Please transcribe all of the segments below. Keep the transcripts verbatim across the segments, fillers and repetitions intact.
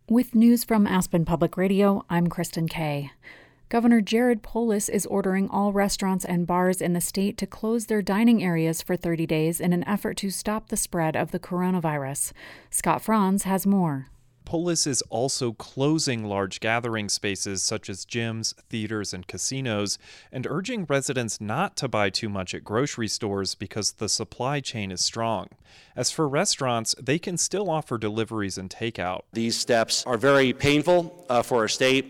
With news from Aspen Public Radio, I'm Kristen Kay. Governor Jared Polis is ordering all restaurants and bars in the state to close their dining areas for thirty days in an effort to stop the spread of the coronavirus. Scott Franz has more. Polis is also closing large gathering spaces such as gyms, theaters, and casinos, and urging residents not to buy too much at grocery stores because the supply chain is strong. As for restaurants, they can still offer deliveries and takeout. These steps are very painful uh, for our state,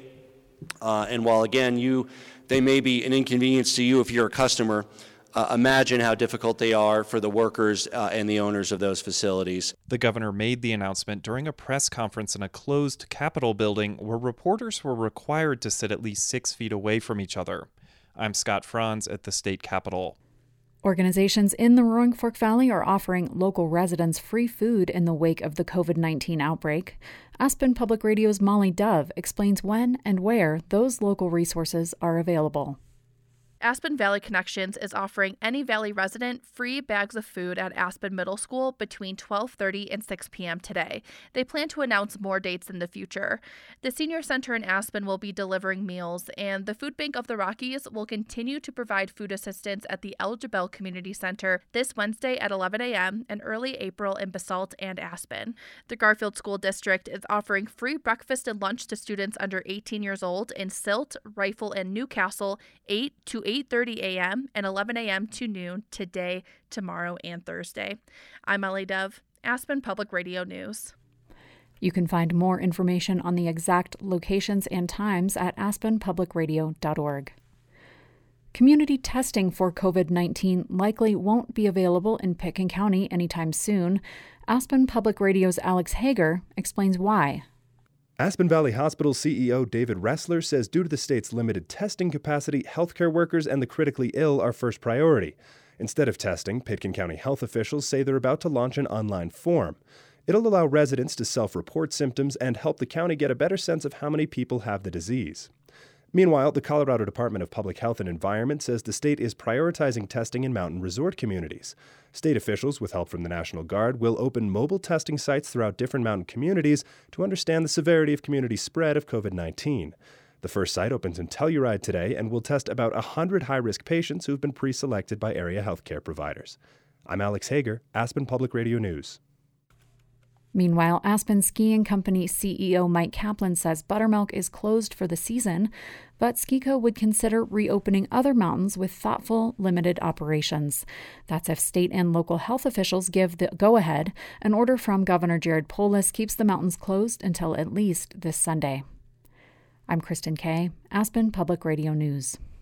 uh, and while again, you they may be an inconvenience to you if you're a customer, Uh, imagine how difficult they are for the workers uh, and the owners of those facilities. The governor made the announcement during a press conference in a closed Capitol building where reporters were required to sit at least six feet away from each other. I'm Scott Franz at the state capitol. Organizations in the Roaring Fork Valley are offering local residents free food in the wake of the covid nineteen outbreak. Aspen Public Radio's Molly Dove explains when and where those local resources are available. Aspen Valley Connections is offering any Valley resident free bags of food at Aspen Middle School between twelve thirty and six p.m. today. They plan to announce more dates in the future. The Senior Center in Aspen will be delivering meals, and the Food Bank of the Rockies will continue to provide food assistance at the El Jabel Community Center this Wednesday at eleven a.m. and early April in Basalt and Aspen. The Garfield School District is offering free breakfast and lunch to students under eighteen years old in Silt, Rifle, and Newcastle, eight to eight thirty a.m. and eleven a.m. to noon today, tomorrow, and Thursday. I'm Molly Dove, Aspen Public Radio News. You can find more information on the exact locations and times at aspen public radio dot org. Community testing for covid nineteen likely won't be available in Pitkin County anytime soon. Aspen Public Radio's Alex Hager explains why. Aspen Valley Hospital C E O David Ressler says due to the state's limited testing capacity, healthcare workers and the critically ill are first priority. Instead of testing, Pitkin County health officials say they're about to launch an online form. It'll allow residents to self-report symptoms and help the county get a better sense of how many people have the disease. Meanwhile, the Colorado Department of Public Health and Environment says the state is prioritizing testing in mountain resort communities. State officials, with help from the National Guard, will open mobile testing sites throughout different mountain communities to understand the severity of community spread of covid nineteen. The first site opens in Telluride today and will test about one hundred high-risk patients who've been pre-selected by area healthcare providers. I'm Alex Hager, Aspen Public Radio News. Meanwhile, Aspen Skiing Company C E O Mike Kaplan says Buttermilk is closed for the season, but Ski-Co would consider reopening other mountains with thoughtful, limited operations. That's if state and local health officials give the go-ahead. An order from Governor Jared Polis keeps the mountains closed until at least this Sunday. I'm Kristen Kay, Aspen Public Radio News.